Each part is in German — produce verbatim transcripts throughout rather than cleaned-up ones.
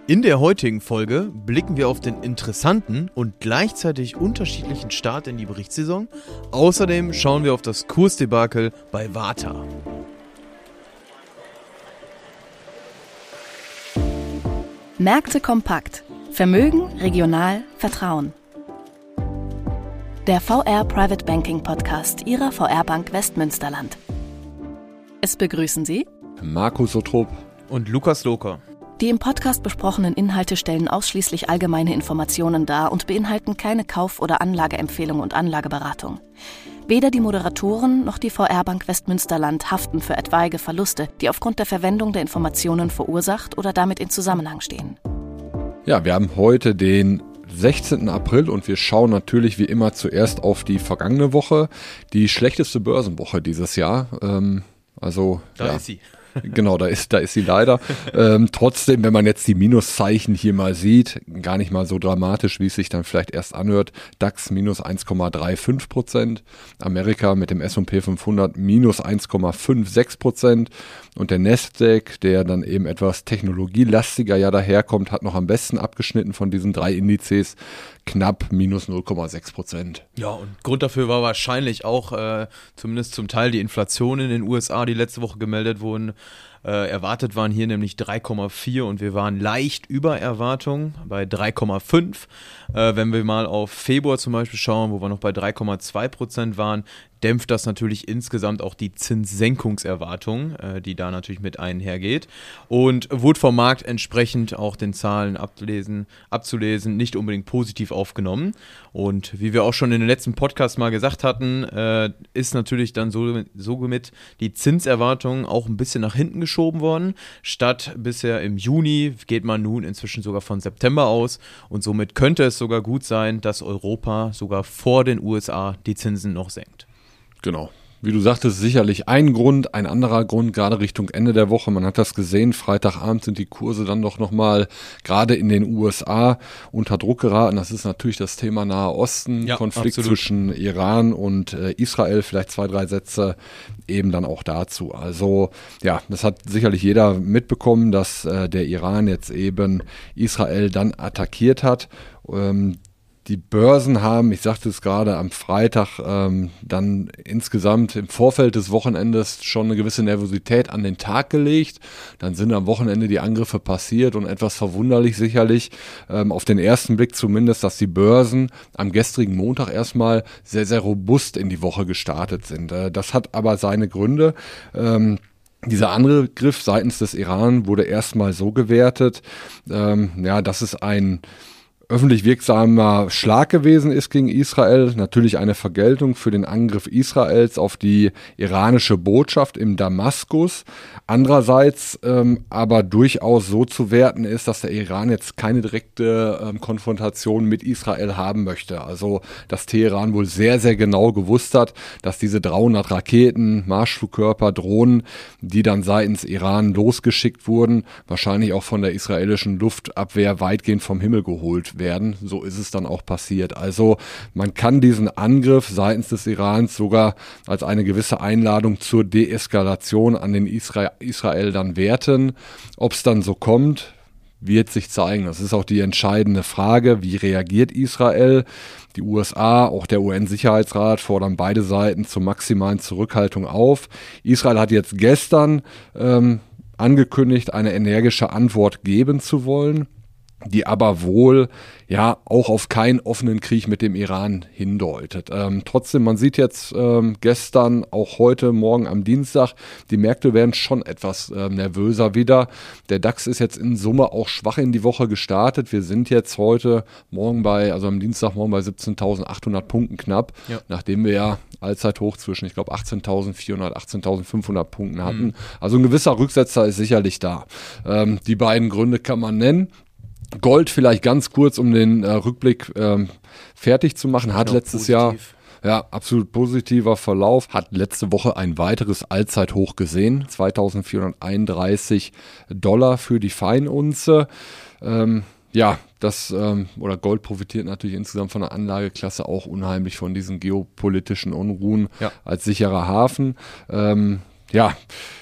In der heutigen Folge blicken wir auf den interessanten und gleichzeitig unterschiedlichen Start in die Berichtssaison. Außerdem schauen wir auf das Kursdebakel bei Warta. Märkte kompakt. Vermögen, regional, Vertrauen. Der V R Private Banking Podcast Ihrer V R Bank Westmünsterland. Es begrüßen Sie Markus Sottrup und Lukas Loker. Die im Podcast besprochenen Inhalte stellen ausschließlich allgemeine Informationen dar und beinhalten keine Kauf- oder Anlageempfehlung und Anlageberatung. Weder die Moderatoren noch die V R Bank Westmünsterland haften für etwaige Verluste, die aufgrund der Verwendung der Informationen verursacht oder damit in Zusammenhang stehen. Ja, wir haben heute den sechzehnten April und wir schauen natürlich wie immer zuerst auf die vergangene Woche, die schlechteste Börsenwoche dieses Jahr. Ähm, also Da ja. ist sie. Genau, da ist, da ist sie leider. Ähm, trotzdem, wenn man jetzt die Minuszeichen hier mal sieht, gar nicht mal so dramatisch, wie es sich dann vielleicht erst anhört. DAX minus eins Komma fünfunddreißig Prozent, Amerika mit dem S und P fünfhundert minus eins Komma sechsundfünfzig Prozent und der Nasdaq, der dann eben etwas technologielastiger ja daherkommt, hat noch am besten abgeschnitten von diesen drei Indizes, knapp minus null Komma sechs Prozent. Ja, und Grund dafür war wahrscheinlich auch äh, zumindest zum Teil die Inflation in den U S A, die letzte Woche gemeldet wurden. Äh, erwartet waren hier nämlich drei Komma vier und wir waren leicht über Erwartung bei drei Komma fünf. Äh, wenn wir mal auf Februar zum Beispiel schauen, wo wir noch bei drei Komma zwei Prozent waren, dämpft das natürlich insgesamt auch die Zinssenkungserwartung, äh, die da natürlich mit einhergeht. Und wurde vom Markt entsprechend auch den Zahlen ablesen, abzulesen, nicht unbedingt positiv aufgenommen. Und wie wir auch schon in den letzten Podcast mal gesagt hatten, äh, ist natürlich dann so, somit die Zinserwartung auch ein bisschen nach hinten geschoben worden. Statt bisher im Juni geht man nun inzwischen sogar von September aus. Und somit könnte es sogar gut sein, dass Europa sogar vor den U S A die Zinsen noch senkt. Genau. Wie du sagtest, sicherlich ein Grund, ein anderer Grund, gerade Richtung Ende der Woche. Man hat das gesehen, Freitagabend sind die Kurse dann doch nochmal gerade in den U S A unter Druck geraten. Das ist natürlich das Thema Nahe Osten, ja, Konflikt absolut. zwischen Iran und äh, Israel, vielleicht zwei, drei Sätze eben dann auch dazu. Also ja, das hat sicherlich jeder mitbekommen, dass äh, der Iran jetzt eben Israel dann attackiert hat. Ähm, Die Börsen haben, ich sagte es gerade, am Freitag ähm, dann insgesamt im Vorfeld des Wochenendes schon eine gewisse Nervosität an den Tag gelegt. Dann sind am Wochenende die Angriffe passiert und etwas verwunderlich sicherlich, ähm, auf den ersten Blick zumindest, dass die Börsen am gestrigen Montag erstmal sehr, sehr robust in die Woche gestartet sind. Äh, das hat aber seine Gründe. Ähm, Dieser Angriff seitens des Iran wurde erstmal so gewertet, ähm, ja, dass es ein öffentlich wirksamer Schlag gewesen ist gegen Israel, natürlich eine Vergeltung für den Angriff Israels auf die iranische Botschaft in Damaskus. Andererseits ähm, aber durchaus so zu werten ist, dass der Iran jetzt keine direkte ähm, Konfrontation mit Israel haben möchte. Also dass Teheran wohl sehr, sehr genau gewusst hat, dass diese dreihundert Raketen, Marschflugkörper, Drohnen, die dann seitens Iran losgeschickt wurden, wahrscheinlich auch von der israelischen Luftabwehr weitgehend vom Himmel geholt werden. So ist es dann auch passiert. Also man kann diesen Angriff seitens des Irans sogar als eine gewisse Einladung zur Deeskalation an den Isra- Israel dann werten. Ob es dann so kommt, wird sich zeigen. Das ist auch die entscheidende Frage. Wie reagiert Israel? Die U S A, auch der U N-Sicherheitsrat fordern beide Seiten zur maximalen Zurückhaltung auf. Israel hat jetzt gestern ähm, angekündigt, eine energische Antwort geben zu wollen, die aber wohl ja auch auf keinen offenen Krieg mit dem Iran hindeutet. Ähm, trotzdem, man sieht jetzt ähm, gestern, auch heute, morgen am Dienstag, die Märkte werden schon etwas äh, nervöser wieder. Der DAX ist jetzt in Summe auch schwach in die Woche gestartet. Wir sind jetzt heute Morgen bei, also am Dienstag morgen bei siebzehntausendachthundert Punkten knapp, ja. Nachdem wir ja Allzeithoch zwischen, ich glaube, achtzehntausendvierhundert, achtzehntausendfünfhundert Punkten hatten. Mhm. Also ein gewisser Rücksetzer ist sicherlich da. Ähm, die beiden Gründe kann man nennen. Gold vielleicht ganz kurz, um den äh, Rückblick ähm, fertig zu machen, hat genau, letztes positiv. Jahr, ja, absolut positiver Verlauf, hat letzte Woche ein weiteres Allzeithoch gesehen, zweitausendvierhunderteinunddreißig Dollar für die Feinunze. Ähm, ja, das, ähm, oder Gold profitiert natürlich insgesamt von der Anlageklasse auch unheimlich von diesen geopolitischen Unruhen ja. als sicherer Hafen. Ähm, ja,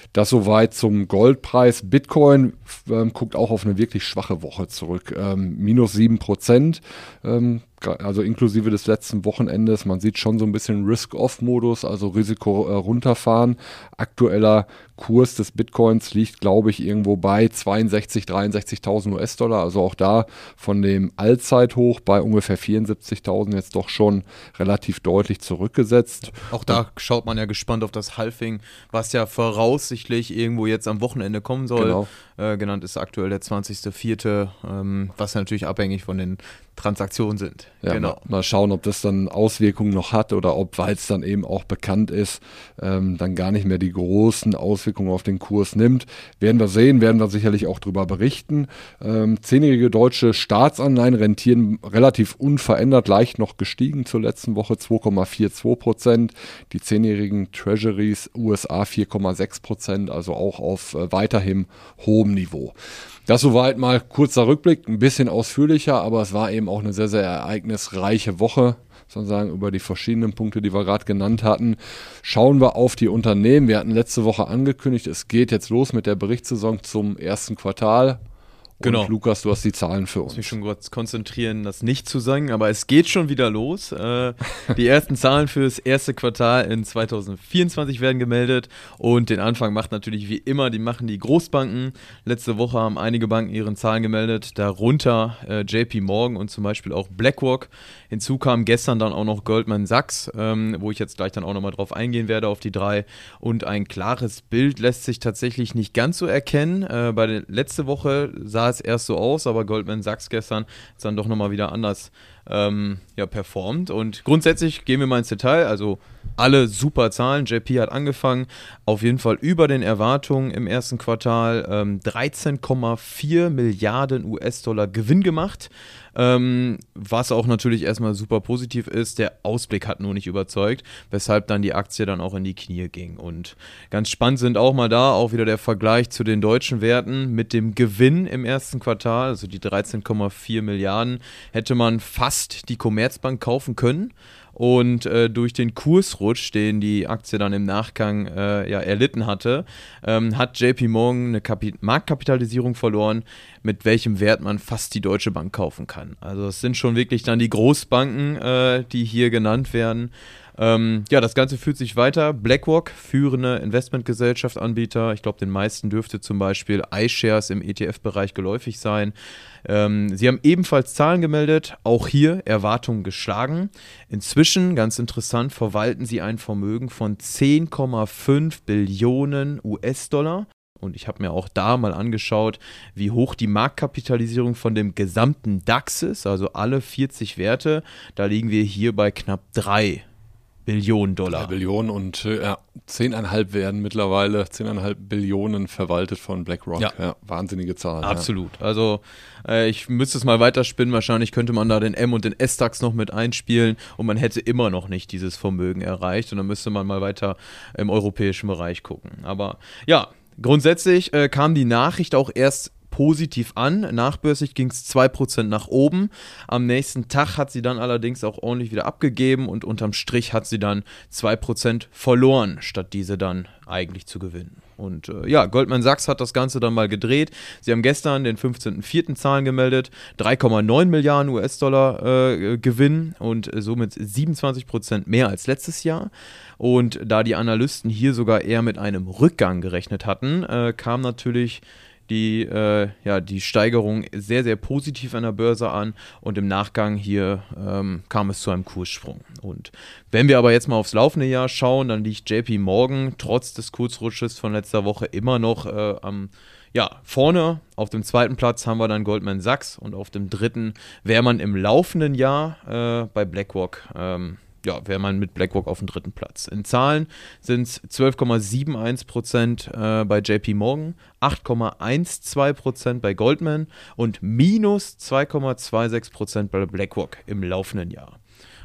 Das soweit zum Goldpreis. Bitcoin ähm, guckt auch auf eine wirklich schwache Woche zurück. Ähm, minus sieben Prozent. Ähm, also inklusive des letzten Wochenendes. Man sieht schon so ein bisschen Risk-Off-Modus, also Risiko äh, runterfahren. Aktueller Kurs des Bitcoins liegt, glaube ich, irgendwo bei zweiundsechzigtausend, dreiundsechzigtausend U S-Dollar. Also auch da von dem Allzeithoch bei ungefähr vierundsiebzigtausend jetzt doch schon relativ deutlich zurückgesetzt. Auch da schaut man ja gespannt auf das Halving, was ja voraussichtlich irgendwo jetzt am Wochenende kommen soll. Genau. Äh, genannt ist aktuell der zwanzigster vierte, ähm, was ja natürlich abhängig von den Transaktionen sind. Ja, genau. mal, mal schauen, ob das dann Auswirkungen noch hat oder ob, weil es dann eben auch bekannt ist, ähm, dann gar nicht mehr die großen Auswirkungen auf den Kurs nimmt. Werden wir sehen, werden wir sicherlich auch darüber berichten. Ähm, zehnjährige deutsche Staatsanleihen rentieren relativ unverändert, leicht noch gestiegen zur letzten Woche, zwei Komma zweiundvierzig Prozent. Die zehnjährigen Treasuries U S A vier Komma sechs Prozent, also auch auf äh, weiterhin hohem Niveau. Das soweit mal kurzer Rückblick, ein bisschen ausführlicher, aber es war eben auch eine sehr, sehr ereignisreiche Woche, sozusagen über die verschiedenen Punkte, die wir gerade genannt hatten. Schauen wir auf die Unternehmen. Wir hatten letzte Woche angekündigt, es geht jetzt los mit der Berichtssaison zum ersten Quartal. Genau. Und Lukas, du hast die Zahlen für uns. Ich muss mich schon kurz konzentrieren, das nicht zu sagen, aber es geht schon wieder los. Äh, die ersten Zahlen für das erste Quartal in zweitausendvierundzwanzig werden gemeldet und den Anfang macht natürlich wie immer, die machen die Großbanken. Letzte Woche haben einige Banken ihren Zahlen gemeldet, darunter äh, J P Morgan und zum Beispiel auch BlackRock. Hinzu kam gestern dann auch noch Goldman Sachs, ähm, wo ich jetzt gleich dann auch nochmal drauf eingehen werde, auf die drei. Und ein klares Bild lässt sich tatsächlich nicht ganz so erkennen. Äh, bei der letzte Woche sah es erst so aus, aber Goldman Sachs gestern ist dann doch nochmal wieder anders ähm, ja, performt. Und grundsätzlich gehen wir mal ins Detail, also alle super Zahlen. J P hat angefangen, auf jeden Fall über den Erwartungen im ersten Quartal, ähm, dreizehn Komma vier Milliarden U S-Dollar Gewinn gemacht, ähm, was auch natürlich erstmal super positiv ist. Der Ausblick hat nur nicht überzeugt, weshalb dann die Aktie dann auch in die Knie ging. Und ganz spannend sind auch mal da auch wieder der Vergleich zu den deutschen Werten mit dem Gewinn im ersten Quartal, also die dreizehn Komma vier Milliarden, hätte man fast die Commerzbank kaufen können. Und äh, durch den Kursrutsch, den die Aktie dann im Nachgang äh, ja, erlitten hatte, ähm, hat J P Morgan eine Kapi- Marktkapitalisierung verloren, mit welchem Wert man fast die Deutsche Bank kaufen kann. Also es sind schon wirklich dann die Großbanken, äh, die hier genannt werden. Ähm, ja, das Ganze führt sich weiter. BlackRock, führende Investmentgesellschaft, Anbieter. Ich glaube, den meisten dürfte zum Beispiel iShares im E T F-Bereich geläufig sein. Ähm, sie haben ebenfalls Zahlen gemeldet, auch hier Erwartungen geschlagen. Inzwischen, ganz interessant, verwalten sie ein Vermögen von zehn Komma fünf Billionen U S-Dollar. Und ich habe mir auch da mal angeschaut, wie hoch die Marktkapitalisierung von dem gesamten DAX ist, also alle vierzig Werte. Da liegen wir hier bei knapp drei Billionen Dollar. drei Billionen und äh, ja, zehn Komma fünf werden mittlerweile, zehn Komma fünf Billionen verwaltet von BlackRock. Ja, ja wahnsinnige Zahlen. Absolut. Ja. Also äh, ich müsste es mal weiterspinnen. Wahrscheinlich könnte man da den M- und den S-DAX noch mit einspielen und man hätte immer noch nicht dieses Vermögen erreicht. Und dann müsste man mal weiter im europäischen Bereich gucken. Aber ja, grundsätzlich äh, kam die Nachricht auch erst positiv an. Nachbörslich ging es zwei Prozent nach oben. Am nächsten Tag hat sie dann allerdings auch ordentlich wieder abgegeben und unterm Strich hat sie dann zwei Prozent verloren, statt diese dann eigentlich zu gewinnen. Und äh, ja, Goldman Sachs hat das Ganze dann mal gedreht. Sie haben gestern den fünfzehnten vierten Zahlen gemeldet, drei Komma neun Milliarden U S-Dollar äh, Gewinn und äh, somit siebenundzwanzig Prozent mehr als letztes Jahr. Und da die Analysten hier sogar eher mit einem Rückgang gerechnet hatten, äh, kam natürlich die, äh, ja, die Steigerung sehr, sehr positiv an der Börse an und im Nachgang hier ähm, kam es zu einem Kurssprung. Und wenn wir aber jetzt mal aufs laufende Jahr schauen, dann liegt J P Morgan trotz des Kursrutsches von letzter Woche immer noch äh, am Ja, vorne auf dem zweiten Platz haben wir dann Goldman Sachs und auf dem dritten wäre man im laufenden Jahr äh, bei BlackRock, ähm, ja, wäre man mit BlackRock auf dem dritten Platz. In Zahlen sind es zwölf Komma einundsiebzig Prozent äh, bei J P Morgan, acht Komma zwölf Prozent bei Goldman und minus zwei Komma sechsundzwanzig Prozent bei BlackRock im laufenden Jahr.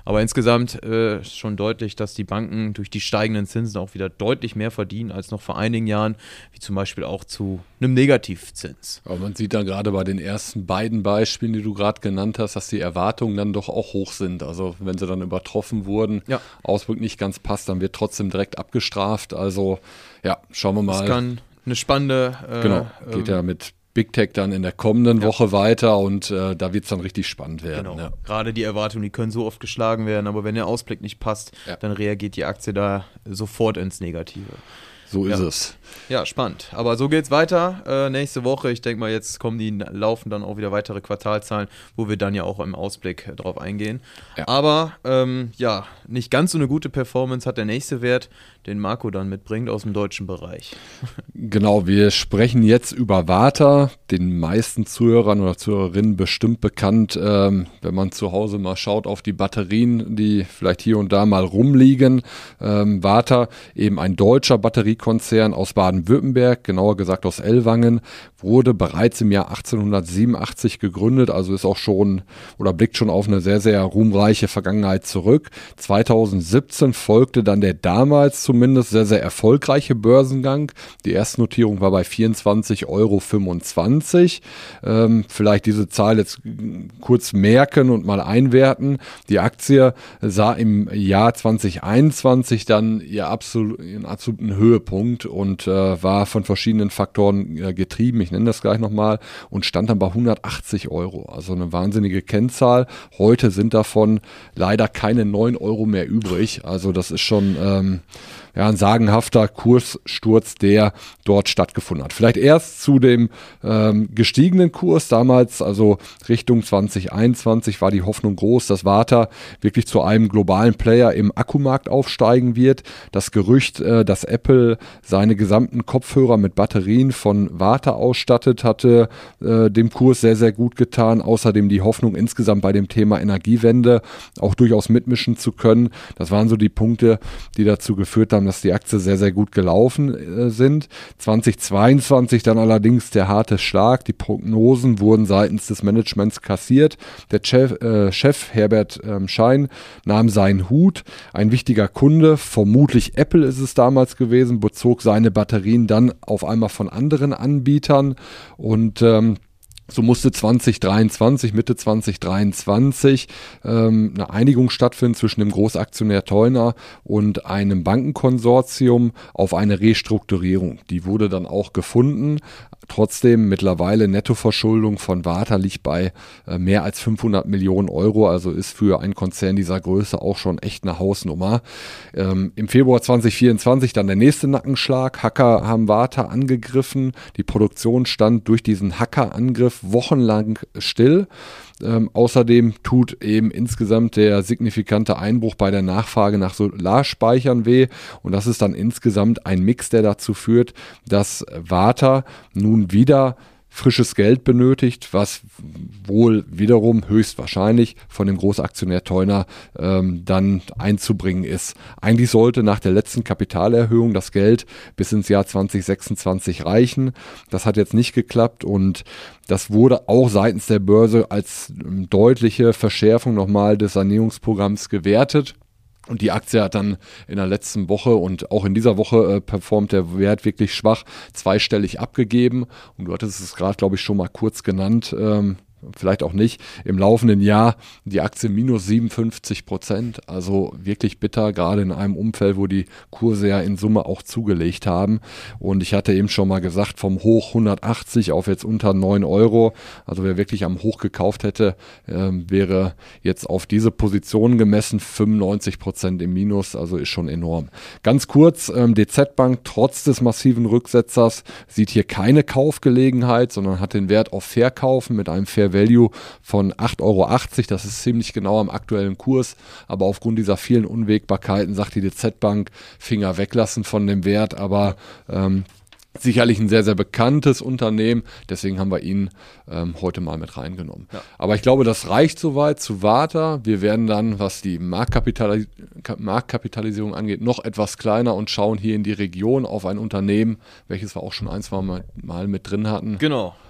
Aber insgesamt äh, ist schon deutlich, dass die Banken durch die steigenden Zinsen auch wieder deutlich mehr verdienen als noch vor einigen Jahren, wie zum Beispiel auch zu einem Negativzins. Aber man sieht da gerade bei den ersten beiden Beispielen, die du gerade genannt hast, dass die Erwartungen dann doch auch hoch sind. Also wenn sie dann übertroffen wurden, ja. Ausblick nicht ganz passt, dann wird trotzdem direkt abgestraft. Also ja, schauen wir mal. Das kann eine spannende... Äh, genau, geht ähm, ja mit Big Tech dann in der kommenden ja. Woche weiter und äh, da wird es dann richtig spannend werden. Genau. Ja. Gerade die Erwartungen, die können so oft geschlagen werden, aber wenn der Ausblick nicht passt, ja. dann reagiert die Aktie da sofort ins Negative. So ist ja. es. Ja, spannend. Aber so geht's weiter. Äh, nächste Woche, ich denke mal, jetzt kommen die, laufen dann auch wieder weitere Quartalzahlen, wo wir dann ja auch im Ausblick äh, drauf eingehen. Ja. Aber ähm, ja, nicht ganz so eine gute Performance hat der nächste Wert, den Marco dann mitbringt aus dem deutschen Bereich. Genau, wir sprechen jetzt über Varta, den meisten Zuhörern oder Zuhörerinnen bestimmt bekannt, ähm, wenn man zu Hause mal schaut auf die Batterien, die vielleicht hier und da mal rumliegen. Ähm, Varta, eben ein deutscher Batteriekonzern aus Baden-Württemberg, genauer gesagt aus Ellwangen, wurde bereits im Jahr achtzehnhundertsiebenundachtzig gegründet, also ist auch schon oder blickt schon auf eine sehr, sehr ruhmreiche Vergangenheit zurück. zweitausendsiebzehn folgte dann der damals zumindest sehr, sehr erfolgreiche Börsengang. Die Erstnotierung war bei vierundzwanzig Euro fünfundzwanzig. Ähm, vielleicht diese Zahl jetzt kurz merken und mal einwerten. Die Aktie sah im Jahr zweitausendeinundzwanzig dann ihr absol- ihren absoluten Höhepunkt und äh, war von verschiedenen Faktoren äh, getrieben. Ich nenne das gleich nochmal und stand dann bei hundertachtzig Euro. Also eine wahnsinnige Kennzahl. Heute sind davon leider keine neun Euro mehr übrig. Also das ist schon ähm, ja, ein sagenhafter Kurssturz, der dort stattgefunden hat. Vielleicht erst zu dem ähm, gestiegenen Kurs. Damals, also Richtung zweitausendeinundzwanzig, war die Hoffnung groß, dass Varta wirklich zu einem globalen Player im Akkumarkt aufsteigen wird. Das Gerücht, äh, dass Apple seine gesamten Kopfhörer mit Batterien von Varta ausstattet, hatte äh, dem Kurs sehr, sehr gut getan. Außerdem die Hoffnung, insgesamt bei dem Thema Energiewende auch durchaus mitmischen zu können. Das waren so die Punkte, die dazu geführt haben, dass die Aktie sehr, sehr gut gelaufen äh, sind. zweitausendzweiundzwanzig dann allerdings der harte Schlag. Die Prognosen wurden seitens des Managements kassiert. Der Chef, äh, Chef Herbert ähm, Schein nahm seinen Hut. Ein wichtiger Kunde, vermutlich Apple ist es damals gewesen, bezog seine Batterien dann auf einmal von anderen Anbietern und ähm, so musste zweitausenddreiundzwanzig, Mitte zweitausenddreiundzwanzig ähm, eine Einigung stattfinden zwischen dem Großaktionär Theuner und einem Bankenkonsortium auf eine Restrukturierung. Die wurde dann auch gefunden. Trotzdem mittlerweile Nettoverschuldung von Varta liegt bei äh, mehr als fünfhundert Millionen Euro, also ist für einen Konzern dieser Größe auch schon echt eine Hausnummer. Ähm, Im Februar zweitausendvierundzwanzig dann der nächste Nackenschlag. Hacker haben Varta angegriffen. Die Produktion stand durch diesen Hackerangriff wochenlang still. Ähm, außerdem tut eben insgesamt der signifikante Einbruch bei der Nachfrage nach Solarspeichern weh und das ist dann insgesamt ein Mix, der dazu führt, dass Varta nun wieder frisches Geld benötigt, was wohl wiederum höchstwahrscheinlich von dem Großaktionär Theuner ähm, dann einzubringen ist. Eigentlich sollte nach der letzten Kapitalerhöhung das Geld bis ins Jahr zweitausendsechsundzwanzig reichen. Das hat jetzt nicht geklappt und das wurde auch seitens der Börse als ähm, deutliche Verschärfung nochmal des Sanierungsprogramms gewertet. Und die Aktie hat dann in der letzten Woche und auch in dieser Woche äh, performt der Wert wirklich schwach, zweistellig abgegeben. Und du hattest es gerade, glaube ich, schon mal kurz genannt, ähm, vielleicht auch nicht, im laufenden Jahr die Aktie minus siebenundfünfzig Prozent, also wirklich bitter, gerade in einem Umfeld, wo die Kurse ja in Summe auch zugelegt haben. Und ich hatte eben schon mal gesagt, vom Hoch hundertachtzig auf jetzt unter neun Euro, also wer wirklich am Hoch gekauft hätte, äh, wäre jetzt auf diese Position gemessen fünfundneunzig Prozent im Minus, also ist schon enorm. Ganz kurz, ähm, D Z Bank trotz des massiven Rücksetzers sieht hier keine Kaufgelegenheit, sondern hat den Wert auf Verkaufen mit einem Fair Value von acht Euro achtzig, das ist ziemlich genau am aktuellen Kurs, aber aufgrund dieser vielen Unwägbarkeiten sagt die D Z Bank, Finger weglassen von dem Wert, aber ähm, sicherlich ein sehr, sehr bekanntes Unternehmen, deswegen haben wir ihn ähm, heute mal mit reingenommen. Ja. Aber ich glaube, das reicht soweit zu Varta. Wir werden dann, was die Marktkapital- Marktkapitalisierung angeht, noch etwas kleiner und schauen hier in die Region auf ein Unternehmen, welches wir auch schon ein, zwei Mal, mal mit drin hatten. Genau.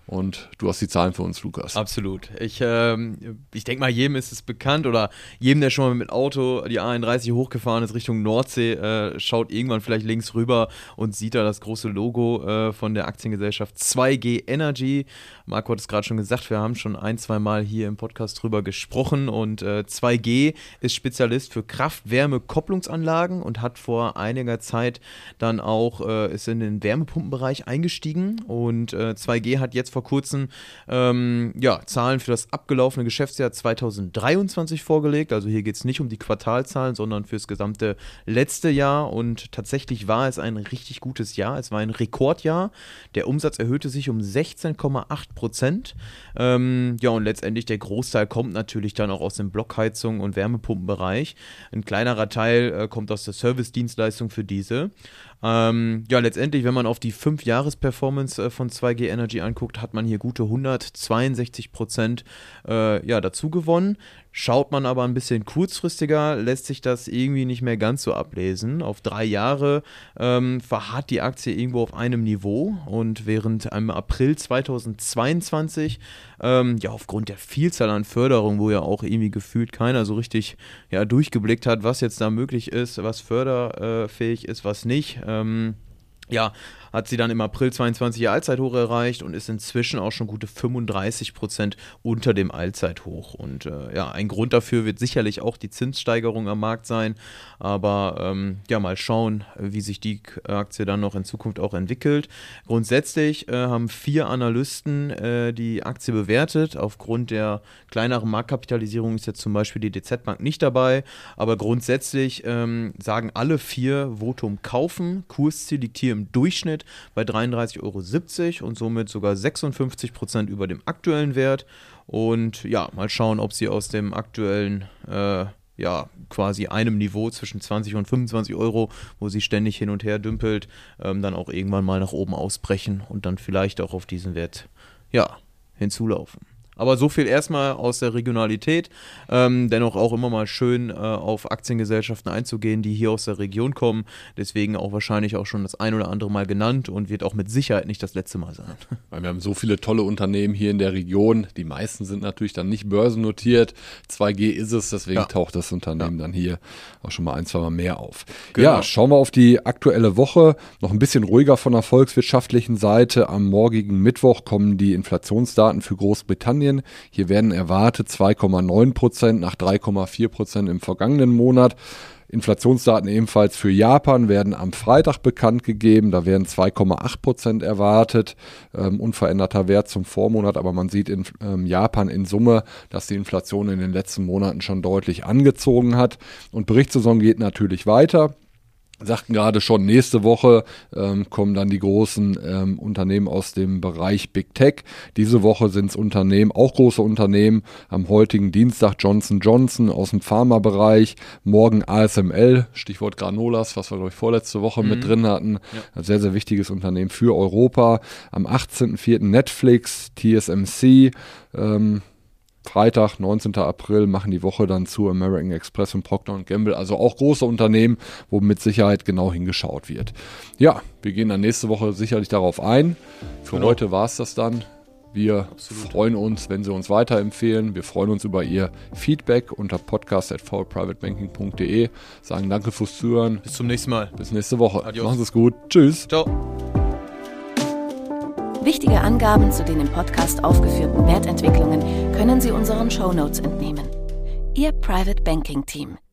Und du hast die Zahlen für uns, Lukas. Absolut. Ich, ähm, ich denke mal, jedem ist es bekannt oder jedem, der schon mal mit Auto die A einunddreißig hochgefahren ist Richtung Nordsee, äh, schaut irgendwann vielleicht links rüber und sieht da das große Logo äh, von der Aktiengesellschaft zwei G Energy. Marco hat es gerade schon gesagt, wir haben schon ein, zwei Mal hier im Podcast drüber gesprochen und äh, zwei G ist Spezialist für Kraft-Wärme-Kopplungsanlagen und hat vor einiger Zeit dann auch, äh, ist in den Wärmepumpenbereich eingestiegen und äh, zwei G hat jetzt vor kurzem ähm, ja, Zahlen für das abgelaufene Geschäftsjahr zweitausenddreiundzwanzig vorgelegt. Also hier geht es nicht um die Quartalzahlen, sondern fürs gesamte letzte Jahr. Und tatsächlich war es ein richtig gutes Jahr. Es war ein Rekordjahr. Der Umsatz erhöhte sich um sechzehn Komma acht Prozent. Ähm, ja, und letztendlich der Großteil kommt natürlich dann auch aus dem Blockheizung- und Wärmepumpenbereich. Ein kleinerer Teil äh, kommt aus der Service-Dienstleistung für diese. Ähm, ja, letztendlich, wenn man auf die fünf Jahres Performance äh, von zwei G Energy anguckt, hat man hier gute hundertzweiundsechzig Prozent äh, ja, dazu gewonnen. Schaut man aber ein bisschen kurzfristiger, lässt sich das irgendwie nicht mehr ganz so ablesen. Auf drei Jahre ähm, verharrt die Aktie irgendwo auf einem Niveau und während im April zweitausendzweiundzwanzig ähm, ja aufgrund der Vielzahl an Förderungen, wo ja auch irgendwie gefühlt keiner so richtig ja, durchgeblickt hat, was jetzt da möglich ist, was förderfähig ist, was nicht, ähm, ja, hat sie dann im April zweiundzwanzig ihr Allzeithoch erreicht und ist inzwischen auch schon gute fünfunddreißig Prozent unter dem Allzeithoch. Und äh, ja, ein Grund dafür wird sicherlich auch die Zinssteigerung am Markt sein. Aber ähm, ja, mal schauen, wie sich die Aktie dann noch in Zukunft auch entwickelt. Grundsätzlich äh, haben vier Analysten äh, die Aktie bewertet. Aufgrund der kleineren Marktkapitalisierung ist jetzt zum Beispiel die D Z Bank nicht dabei. Aber grundsätzlich ähm, sagen alle vier Votum kaufen. Kursziel liegt hier im Durchschnitt bei dreiunddreißig Euro siebzig und somit sogar sechsundfünfzig Prozent über dem aktuellen Wert. Und ja, mal schauen, ob sie aus dem aktuellen, äh, ja, quasi einem Niveau zwischen zwanzig und fünfundzwanzig Euro, wo sie ständig hin und her dümpelt, ähm, dann auch irgendwann mal nach oben ausbrechen und dann vielleicht auch auf diesen Wert, ja, hinzulaufen. Aber so viel erstmal aus der Regionalität. Ähm, dennoch auch immer mal schön äh, auf Aktiengesellschaften einzugehen, die hier aus der Region kommen. Deswegen auch wahrscheinlich auch schon das ein oder andere Mal genannt und wird auch mit Sicherheit nicht das letzte Mal sein. Weil wir haben so viele tolle Unternehmen hier in der Region. Die meisten sind natürlich dann nicht börsennotiert. zwei G ist es, deswegen ja. taucht das Unternehmen ja. dann hier auch schon mal ein, zwei Mal mehr auf. Genau. Ja, schauen wir auf die aktuelle Woche. Noch ein bisschen ruhiger von der volkswirtschaftlichen Seite. Am morgigen Mittwoch kommen die Inflationsdaten für Großbritannien. Hier werden erwartet zwei Komma neun Prozent nach drei Komma vier Prozent im vergangenen Monat. Inflationsdaten ebenfalls für Japan werden am Freitag bekannt gegeben. Da werden zwei Komma acht Prozent erwartet. Ähm, unveränderter Wert zum Vormonat, aber man sieht in ähm, Japan in Summe, dass die Inflation in den letzten Monaten schon deutlich angezogen hat. Und Berichtssaison geht natürlich weiter. Sagten gerade schon, nächste Woche ähm, kommen dann die großen ähm, Unternehmen aus dem Bereich Big Tech. Diese Woche sind es Unternehmen, auch große Unternehmen, am heutigen Dienstag Johnson und Johnson aus dem Pharmabereich, morgen A S M L, Stichwort Granolas, was wir, glaube ich, vorletzte Woche mhm. mit drin hatten. Ja. Ein sehr, sehr wichtiges Unternehmen für Europa. Am achtzehnten vierten Netflix, T S M C, ähm, Freitag, neunzehnten April, machen die Woche dann zu American Express und Procter und Gamble. Also auch große Unternehmen, wo mit Sicherheit genau hingeschaut wird. Ja, wir gehen dann nächste Woche sicherlich darauf ein. Für genau. heute war es das dann. Wir Absolut. freuen uns, wenn Sie uns weiterempfehlen. Wir freuen uns über Ihr Feedback unter podcast at v private banking punkt d e. Sagen danke fürs Zuhören. Bis zum nächsten Mal. Bis nächste Woche. Adios. Machen Sie es gut. Tschüss. Ciao. Wichtige Angaben zu den im Podcast aufgeführten Wertentwicklungen können Sie unseren Shownotes entnehmen. Ihr Private Banking Team.